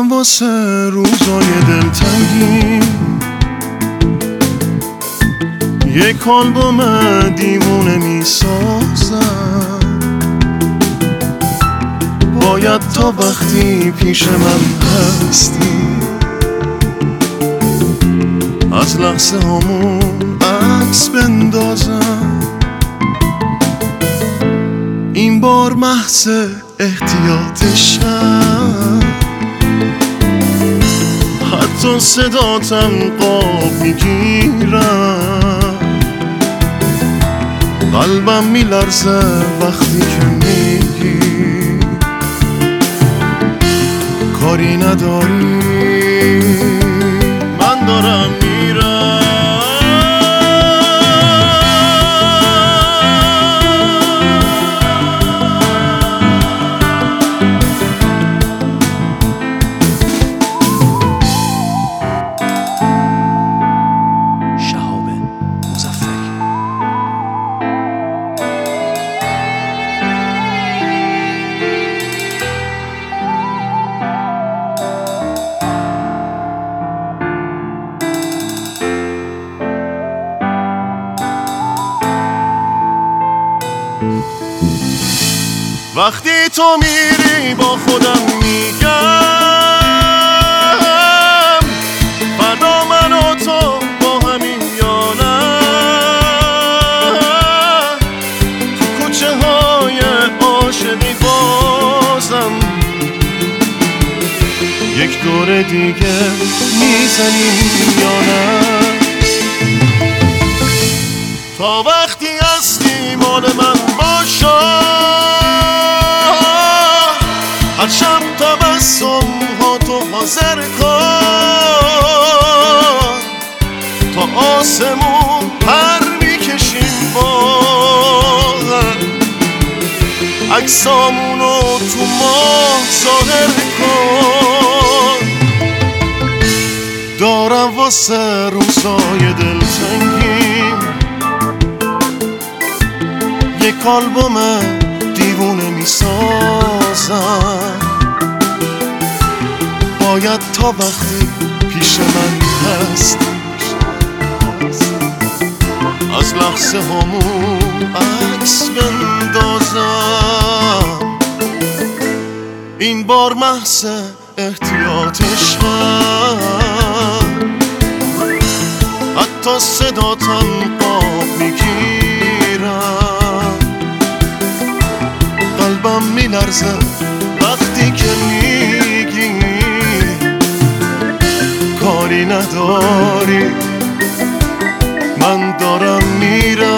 دارم واسه روزای دلتنگی یک آلبوم دیوونه میسازم. باید تا وقتی پیش من هستی از لحظه هامون عکس بندازم. این بار محض احتیاطشم، حتی صداتم قاب میگیرم. قلبم میلرزه وقتی که میگی کاری نداری، من دارم میرم. وقتی تو میری با خودم میگم فردا من و تو با همین یا نه. تو کوچه های عاشقی بازم یک دور دیگه میزنیم یا نه. تا وقتی هستی مال من باشم، هر شب تبسم ها تو حاضر کن. تا آسمون پر میکشیم با هم، عکسامونو تو ماه ظاهر کن. دارم واسه روزای دلتنگیم یک آلبوم دیوونه میسازم. باید تا وقتی پیش من هست از لحظه همون عکس بندازم. این بار محض احتیاطشم، حتی صداتم قاب میگیرم. قلبم میلرزه وقتی که میگی کاری نداری، من دارم میرم.